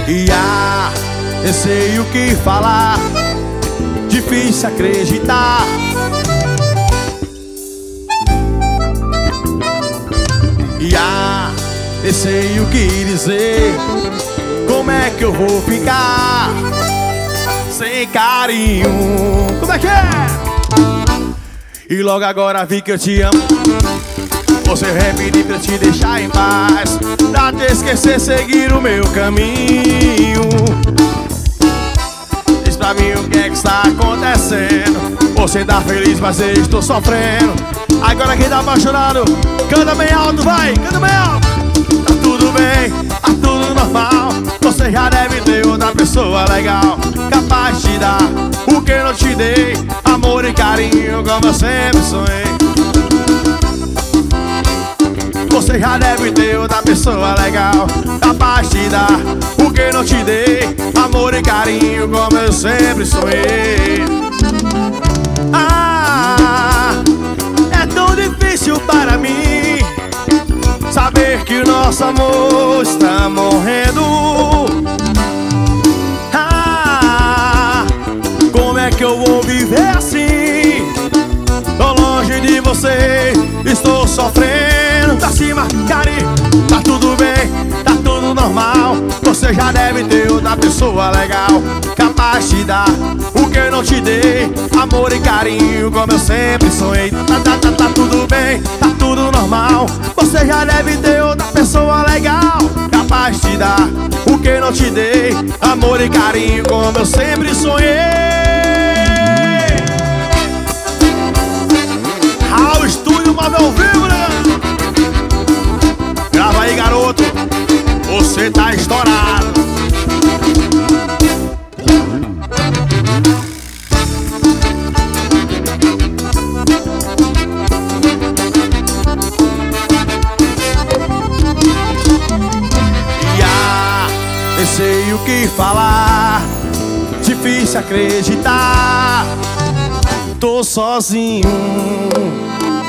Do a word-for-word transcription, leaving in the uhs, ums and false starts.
E ah, eu sei o que falar, difícil acreditar. E ah, eu sei o que dizer, como é que eu vou ficar sem carinho? Como é que é? E logo agora vi que eu te amo, você vem pedir pra eu te deixar em paz, pra te esquecer, seguir o meu caminho. Diz pra mim o que é que está acontecendo. Você tá feliz, mas eu estou sofrendo. Agora quem tá apaixonado, canta bem alto, vai, canta bem alto. Tá tudo bem, tá tudo normal. Você já deve ter outra pessoa legal, capaz de dar o que eu não te dei, amor e carinho como eu sempre sonhei. Você já deve ter outra pessoa legal, capaz de dar o que eu não te dei, amor e carinho como eu sempre sonhei. Ah, é tão difícil para mim saber que o nosso amor está morrendo. Ah, como é que eu vou viver assim? Tô longe de você, estou sofrendo. Pra cima, carinho, tá tudo bem, tá tudo normal. Você já deve ter outra pessoa legal, capaz de dar o que eu não te dei, amor e carinho como eu sempre sonhei. Tá, tá, tá, tá tudo bem, tá tudo normal. Você já deve ter outra pessoa legal, capaz de dar o que eu não te dei, amor e carinho como eu sempre sonhei. Ah, o estúdio móvel ao vivo, né? Grava aí, garoto, você tá estourado. E ah, eu sei o que falar, difícil acreditar. Tô sozinho,